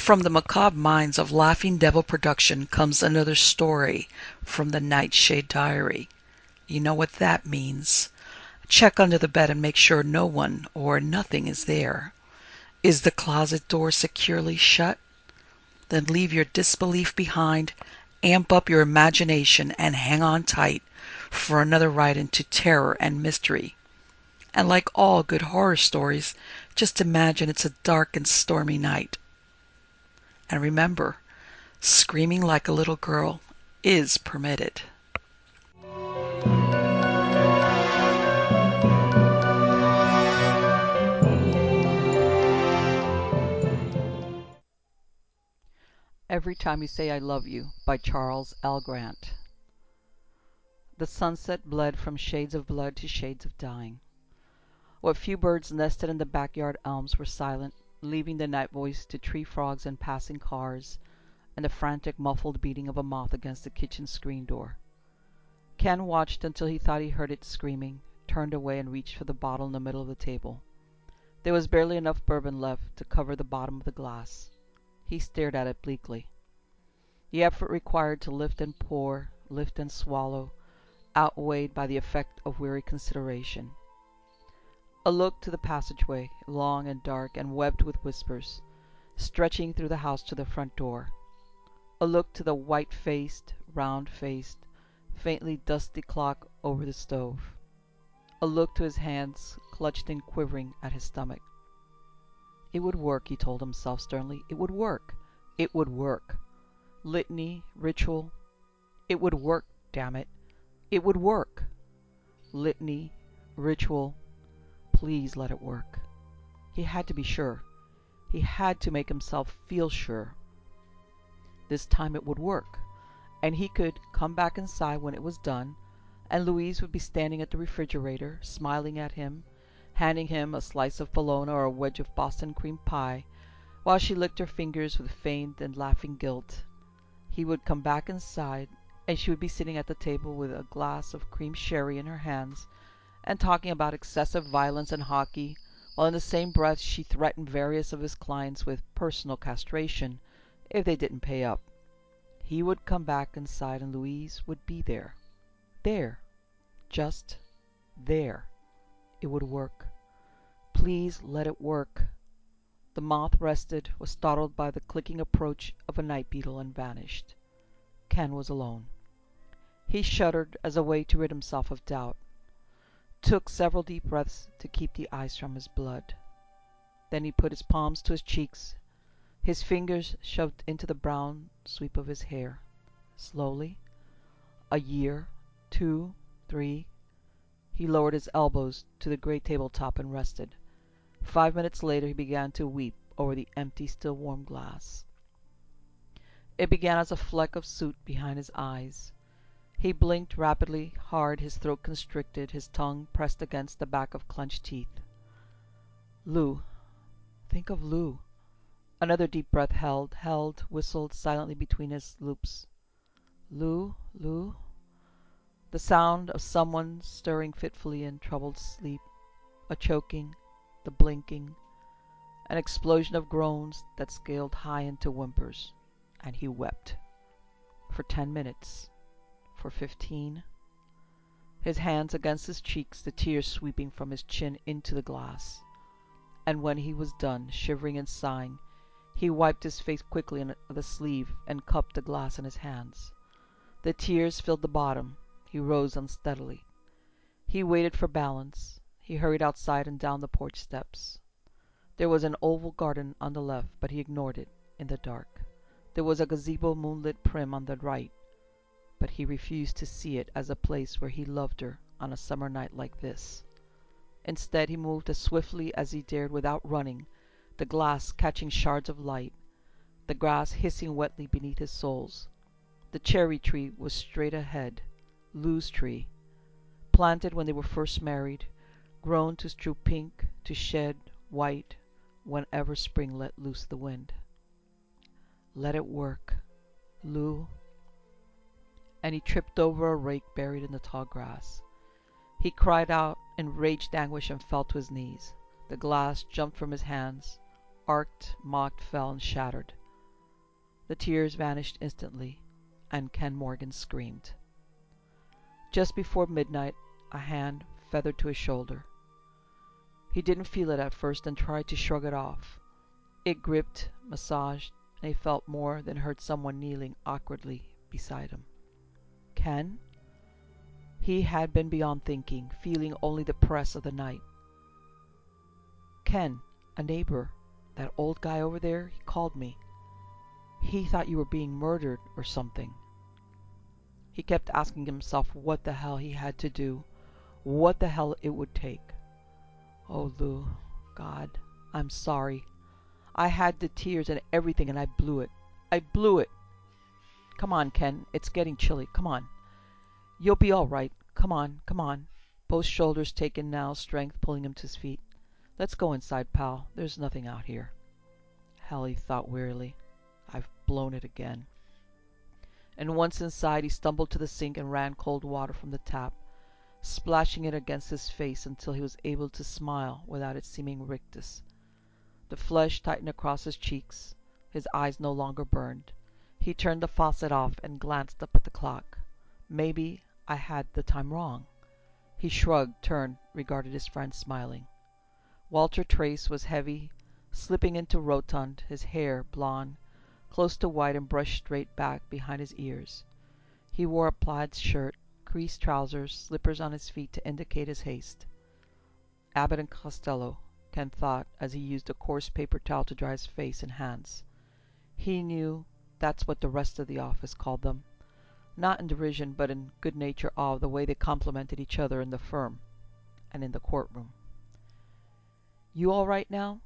From the macabre minds of Laughing Devil Production comes another story from the Nightshade Diary. You know what that means. Check under the bed and make sure no one or nothing is there. Is the closet door securely shut? Then leave your disbelief behind, amp up your imagination, and hang on tight for another ride into terror and mystery. And like all good horror stories, just imagine it's a dark and stormy night. And remember, screaming like a little girl is permitted. Every Time You Say I Love You by Charles L. Grant. The sunset bled from shades of blood to shades of dying. What few birds nested in the backyard elms were silent, leaving the night voice to tree frogs and passing cars, and the frantic muffled beating of a moth against the kitchen screen door. Ken watched until he thought he heard it screaming, turned away and reached for the bottle in the middle of the table. There was barely enough bourbon left to cover the bottom of the glass. He stared at it bleakly. The effort required to lift and pour, lift and swallow, outweighed by the effect of weary consideration. A look to the passageway, long and dark and webbed with whispers, stretching through the house to the front door. A look to the white-faced, round-faced, faintly dusty clock over the stove. A look to his hands, clutched and quivering at his stomach. It would work, he told himself sternly. It would work. It would work. Litany, ritual. It would work, damn it. It would work. Litany, ritual. Please let it work. He had to be sure. He had to make himself feel sure. This time it would work, and he could come back inside when it was done, and Louise would be standing at the refrigerator, smiling at him, handing him a slice of bologna or a wedge of Boston cream pie, while she licked her fingers with feigned and laughing guilt. He would come back inside, and she would be sitting at the table with a glass of cream sherry in her hands, and talking about excessive violence and hockey, while in the same breath she threatened various of his clients with personal castration if they didn't pay up. He would come back inside, and Louise would be there. There. Just there. It would work. Please let it work. The moth rested, was startled by the clicking approach of a night beetle, and vanished. Ken was alone. He shuddered as a way to rid himself of doubt. Took several deep breaths to keep the ice from his blood. Then he put his palms to his cheeks, his fingers shoved into the brown sweep of his hair. Slowly, a year, 2, 3. He lowered his elbows to the great tabletop and rested. 5 minutes later he began to weep over the empty, still warm glass. It began as a fleck of soot behind his eyes. He blinked rapidly, hard, his throat constricted, his tongue pressed against the back of clenched teeth. Lou. Think of Lou. Another deep breath held, whistled silently between his loops. Lou, Lou. The sound of someone stirring fitfully in troubled sleep, a choking, the blinking, an explosion of groans that scaled high into whimpers, and he wept. For 10 minutes. For 15. His hands against his cheeks, the tears sweeping from his chin into the glass. And when he was done, shivering and sighing, he wiped his face quickly with the sleeve and cupped the glass in his hands. The tears filled the bottom. He rose unsteadily. He waited for balance. He hurried outside and down the porch steps. There was an oval garden on the left, but he ignored it in the dark. There was a gazebo moonlit prim on the right, but he refused to see it as a place where he loved her on a summer night like this. Instead, he moved as swiftly as he dared without running, the glass catching shards of light, the grass hissing wetly beneath his soles. The cherry tree was straight ahead, Lou's tree, planted when they were first married, grown to strew pink, to shed white whenever spring let loose the wind. Let it work, Lou. And he tripped over a rake buried in the tall grass. He cried out in raged anguish and fell to his knees. The glass jumped from his hands, arced, mocked, fell, and shattered. The tears vanished instantly, and Ken Morgan screamed. Just before midnight, a hand feathered to his shoulder. He didn't feel it at first and tried to shrug it off. It gripped, massaged, and he felt more than heard someone kneeling awkwardly beside him. Ken? He had been beyond thinking, feeling only the press of the night. Ken, a neighbor, that old guy over there, he called me. He thought you were being murdered or something. He kept asking himself what the hell he had to do, what the hell it would take. Oh, Lou, God, I'm sorry. I had the tears and everything and I blew it. I blew it. Come on, Ken, it's getting chilly. Come on. You'll be all right. Come on, come on. Both shoulders taken now, strength pulling him to his feet. Let's go inside, pal. There's nothing out here. Hell, he thought wearily. I've blown it again. And once inside, he stumbled to the sink and ran cold water from the tap, splashing it against his face until he was able to smile without its seeming rictus. The flesh tightened across his cheeks. His eyes no longer burned. He turned the faucet off and glanced up at the clock. Maybe I had the time wrong. He shrugged, turned, regarded his friend, smiling. Walter Trace was heavy, slipping into rotund, his hair blonde, close to white and brushed straight back behind his ears. He wore a plaid shirt, creased trousers, slippers on his feet to indicate his haste. Abbott and Costello, Ken thought as he used a coarse paper towel to dry his face and hands. He knew that's what the rest of the office called them, not in derision but in good-natured awe of the way they complimented each other in the firm and in the courtroom. You all right now?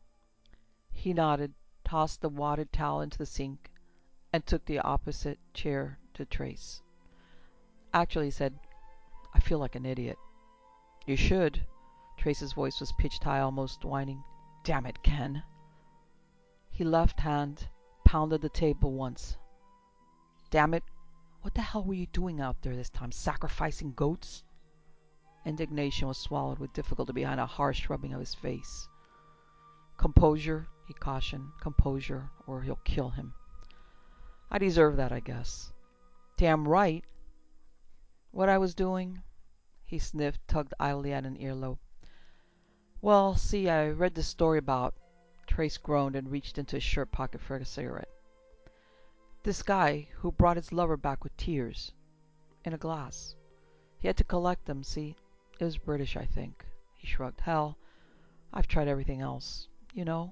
He nodded, tossed the wadded towel into the sink, and took the opposite chair to Trace. Actually, he said, I feel like an idiot. You should. Trace's voice was pitched high, almost whining. Damn it, Ken. He left hand pounded the table once. Damn it, what the hell were you doing out there this time? Sacrificing goats? Indignation was swallowed with difficulty behind a harsh rubbing of his face. Composure, he cautioned. Composure, or he'll kill him. I deserve that, I guess. Damn right. What I was doing? He sniffed, tugged idly at an earlobe. Well, see, I read this story about... Trace groaned and reached into his shirt pocket for a cigarette. This guy who brought his lover back with tears. In a glass. He had to collect them, see? It was British, I think. He shrugged. Hell, I've tried everything else. You know?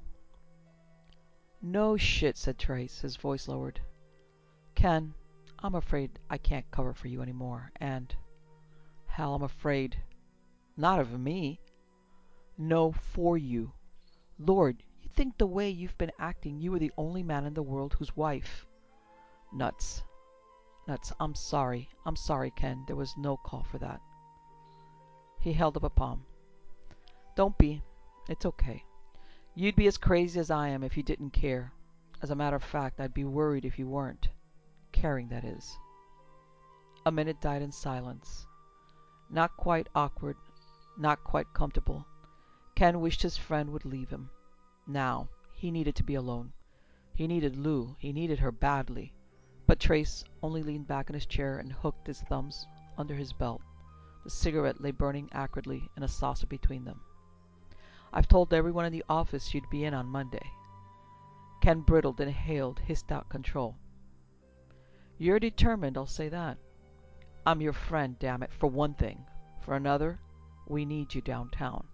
No shit, said Trace, his voice lowered. Ken, I'm afraid I can't cover for you anymore, and... Hell, I'm afraid... Not of me. No, for you. Lord, you think the way you've been acting you were the only man in the world whose wife... Nuts. Nuts. I'm sorry, Ken. There was no call for that. He held up a palm. Don't be. It's okay. You'd be as crazy as I am if you didn't care. As a matter of fact, I'd be worried if you weren't. Caring, that is. A minute died in silence. Not quite awkward, not quite comfortable. Ken wished his friend would leave him. Now, he needed to be alone. He needed Lou. He needed her badly. But Trace only leaned back in his chair and hooked his thumbs under his belt. The cigarette lay burning acridly in a saucer between them. I've told everyone in the office you'd be in on Monday. Ken brittled, inhaled, hissed out control. You're determined, I'll say that. I'm your friend, damn it, for one thing. For another, we need you downtown.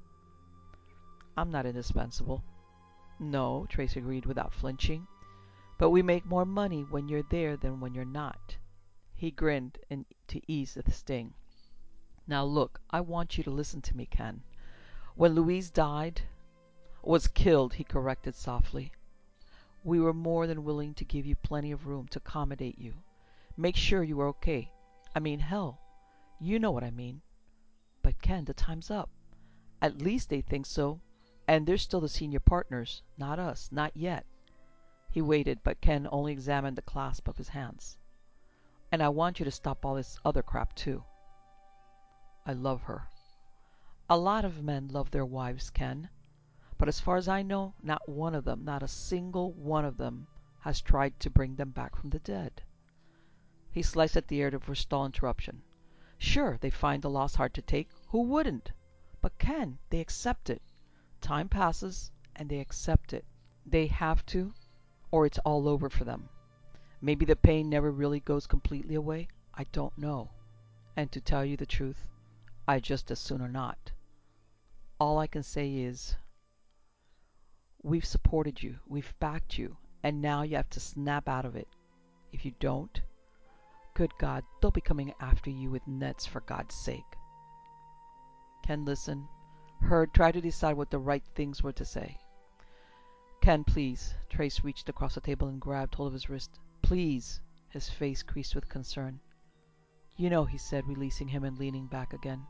I'm not indispensable. No, Trace agreed without flinching. But we make more money when you're there than when you're not. He grinned to ease the sting. Now look, I want you to listen to me, Ken. When Louise died... was killed, he corrected softly. We were more than willing to give you plenty of room to accommodate you. Make sure you were okay. I mean, hell, you know what I mean. But Ken, the time's up. At least they think so. And they're still the senior partners. Not us. Not yet. He waited, but Ken only examined the clasp of his hands. And I want you to stop all this other crap, too. I love her. A lot of men love their wives, Ken. But as far as I know, not one of them, not a single one of them, has tried to bring them back from the dead. He sliced at the air to forestall interruption. Sure, they find the loss hard to take. Who wouldn't? But Ken, they accept it. Time passes, and they accept it. They have to, or it's all over for them. Maybe the pain never really goes completely away. I don't know. And to tell you the truth, I just as soon or not. All I can say is, we've supported you, we've backed you, and now you have to snap out of it. If you don't, good God, they'll be coming after you with nets for God's sake. Ken listened, heard, tried to decide what the right things were to say. Ken, please. Trace reached across the table and grabbed hold of his wrist. Please. His face creased with concern. You know, he said, releasing him and leaning back again.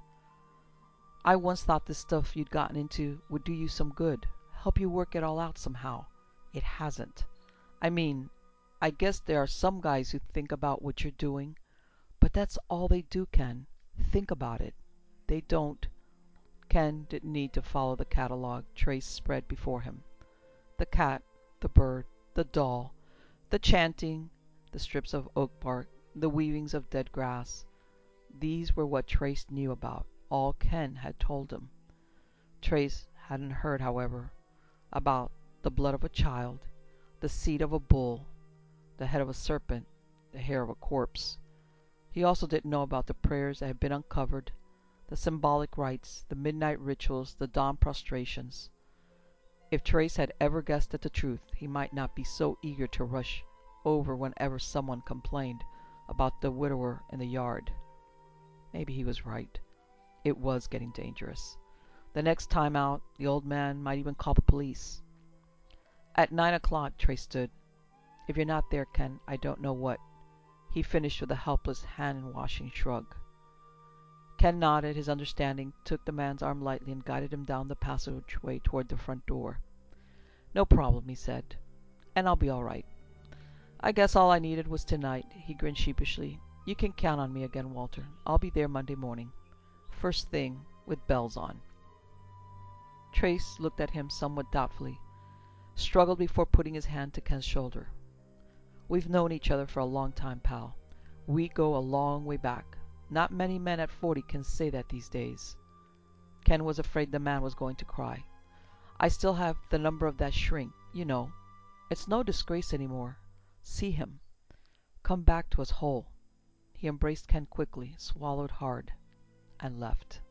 I once thought this stuff you'd gotten into would do you some good, help you work it all out somehow. It hasn't. I mean, I guess there are some guys who think about what you're doing, but that's all they do, Ken. Think about it. They don't. Ken didn't need to follow the catalog Trace spread before him. The cat, the bird, the doll, the chanting, the strips of oak bark, the weavings of dead grass. These were what Trace knew about, all Ken had told him. Trace hadn't heard, however, about the blood of a child, the seed of a bull, the head of a serpent, the hair of a corpse. He also didn't know about the prayers that had been uncovered, the symbolic rites, the midnight rituals, the dawn prostrations. If Trace had ever guessed at the truth, he might not be so eager to rush over whenever someone complained about the widower in the yard. Maybe he was right. It was getting dangerous. The next time out, the old man might even call the police. At 9 o'clock, Trace stood. If you're not there, Ken, I don't know what. He finished with a helpless hand-washing shrug. Ken nodded his understanding, took the man's arm lightly, and guided him down the passageway toward the front door. No problem, he said. And I'll be all right. I guess all I needed was tonight. He grinned sheepishly. You can count on me again, Walter. I'll be there Monday morning. First thing, with bells on. Trace looked at him somewhat doubtfully, struggled before putting his hand to Ken's shoulder. We've known each other for a long time, pal. We go a long way back. Not many men at 40 can say that these days. Ken was afraid the man was going to cry. I still have the number of that shrink, you know. It's no disgrace anymore. See him. Come back to us whole. He embraced Ken quickly, swallowed hard, and left.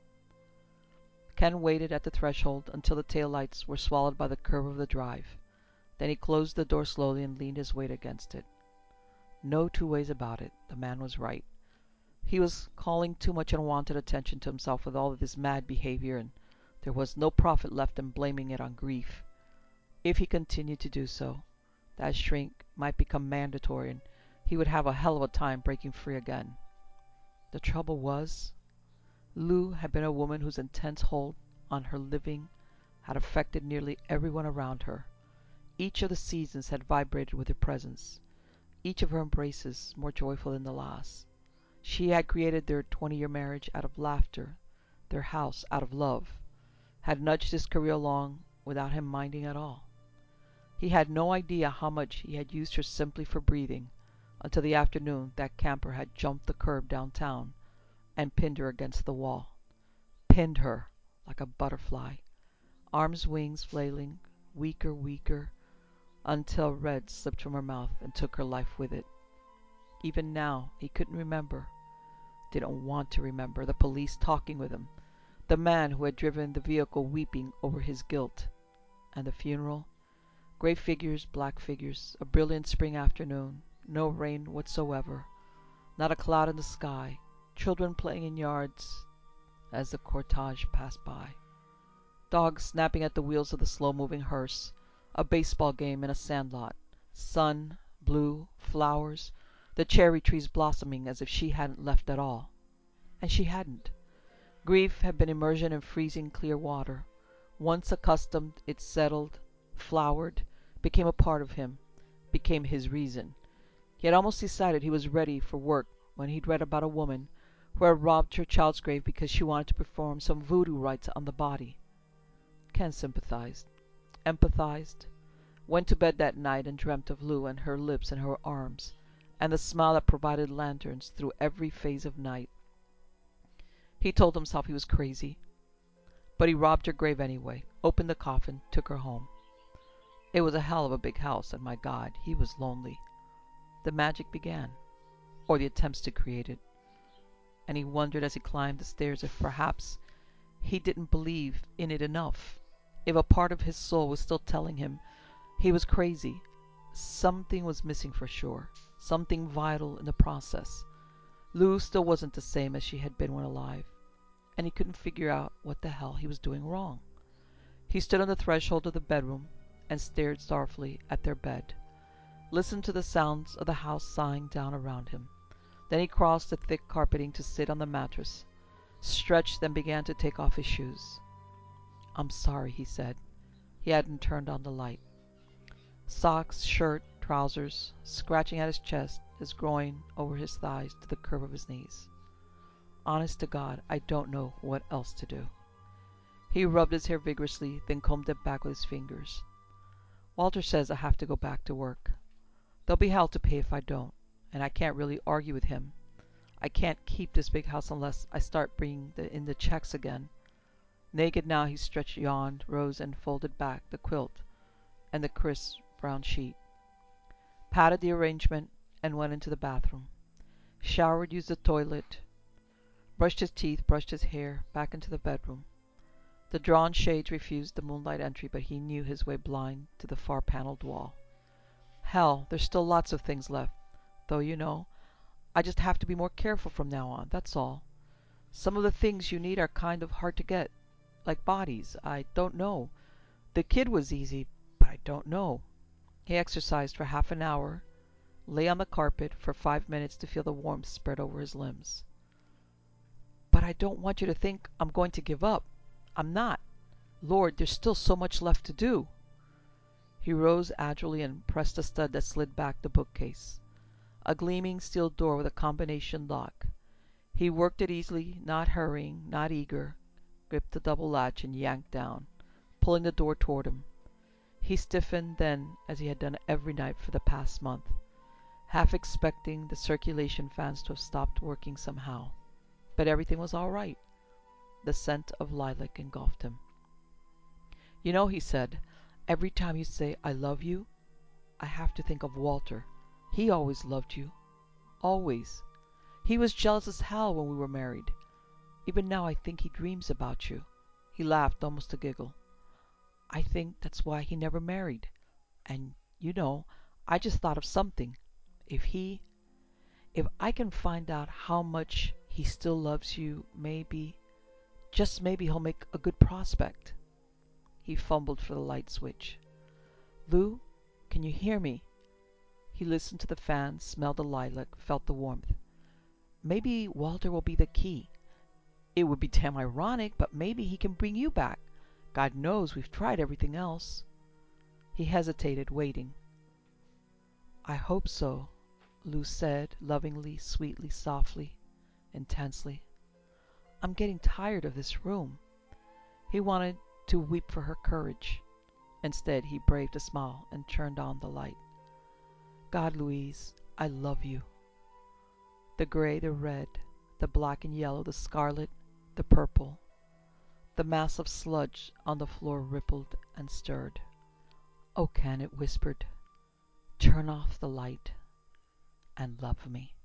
Ken waited at the threshold until the taillights were swallowed by the curve of the drive. Then he closed the door slowly and leaned his weight against it. No two ways about it. The man was right. He was calling too much unwanted attention to himself with all of this mad behavior, and there was no profit left in blaming it on grief. If he continued to do so, that shrink might become mandatory, and he would have a hell of a time breaking free again. The trouble was, Lou had been a woman whose intense hold on her living had affected nearly everyone around her. Each of the seasons had vibrated with her presence, each of her embraces more joyful than the last. She had created their 20-year marriage out of laughter, their house out of love, had nudged his career along without him minding at all. He had no idea how much he had used her simply for breathing, until the afternoon that camper had jumped the curb downtown and pinned her against the wall. Pinned her like a butterfly, arms wings flailing, weaker, until red slipped from her mouth and took her life with it. Even now, he couldn't remember, didn't want to remember, the police talking with him, the man who had driven the vehicle weeping over his guilt, and the funeral. Gray figures, black figures, a brilliant spring afternoon, no rain whatsoever, not a cloud in the sky, children playing in yards as the cortege passed by, dogs snapping at the wheels of the slow-moving hearse, a baseball game in a sandlot, sun, blue, flowers, the cherry trees blossoming as if she hadn't left at all. And she hadn't. Grief had been immersion in freezing clear water. Once accustomed, it settled, flowered, became a part of him, became his reason. He had almost decided he was ready for work when he'd read about a woman who had robbed her child's grave because she wanted to perform some voodoo rites on the body. Ken sympathized, empathized. went to bed that night and dreamt of Lou and her lips and her arms, and the smile that provided lanterns through every phase of night. He told himself he was crazy, but he robbed her grave anyway, opened the coffin, took her home. It was a hell of a big house, and my God, he was lonely. The magic began, or the attempts to create it, and he wondered as he climbed the stairs if perhaps he didn't believe in it enough, if a part of his soul was still telling him he was crazy. Something was missing for sure, something vital in the process. Lou still wasn't the same as she had been when alive, and he couldn't figure out what the hell he was doing wrong. He stood on the threshold of the bedroom and stared sorrowfully at their bed, listened to the sounds of the house sighing down around him. Then he crossed the thick carpeting to sit on the mattress, stretched, then began to take off his shoes. "I'm sorry," he said. He hadn't turned on the light. Socks, shirt, trousers, scratching at his chest, his groin, over his thighs to the curve of his knees. "Honest to God, I don't know what else to do." He rubbed his hair vigorously, then combed it back with his fingers. "Walter says I have to go back to work. There'll be hell to pay if I don't, and I can't really argue with him. I can't keep this big house unless I start bringing in the checks again." Naked now, he stretched, yawned, rose, and folded back the quilt and the crisp brown sheet, patted the arrangement, and went into the bathroom. Showered, used the toilet, brushed his teeth, brushed his hair, back into the bedroom. The drawn shades refused the moonlight entry, but he knew his way blind to the far paneled wall. "Hell, there's still lots of things left, though, you know. I just have to be more careful from now on, that's all. Some of the things you need are kind of hard to get, like bodies. I don't know. The kid was easy, but I don't know." He exercised for half an hour, lay on the carpet for 5 minutes to feel the warmth spread over his limbs. "But I don't want you to think I'm going to give up. I'm not. Lord, there's still so much left to do." He rose agilely and pressed a stud that slid back the bookcase. A gleaming steel door with a combination lock. He worked it easily, not hurrying, not eager, gripped the double latch and yanked down, pulling the door toward him. He stiffened then, as he had done every night for the past month, half expecting the circulation fans to have stopped working somehow. But everything was all right. The scent of lilac engulfed him. "You know," he said, "every time you say 'I love you,' I have to think of Walter. He always loved you. Always. He was jealous as hell when we were married. Even now I think he dreams about you." He laughed, almost a giggle. "I think that's why he never married. And, you know, I just thought of something. If I can find out how much he still loves you, maybe, just maybe he'll make a good prospect." He fumbled for the light switch. "Lou, can you hear me?" He listened to the fan, smelled the lilac, felt the warmth. "Maybe Walter will be the key. It would be damn ironic, but maybe he can bring you back. God knows we've tried everything else." He hesitated, waiting. "I hope so," Lou said, lovingly, sweetly, softly, intensely. "I'm getting tired of this room." He wanted to weep for her courage. Instead, he braved a smile and turned on the light. "God, Louise, I love you." The gray, the red, the black and yellow, the scarlet, the purple. The mass of sludge on the floor rippled and stirred. "Oh, Ken," it whispered, "turn off the light and love me."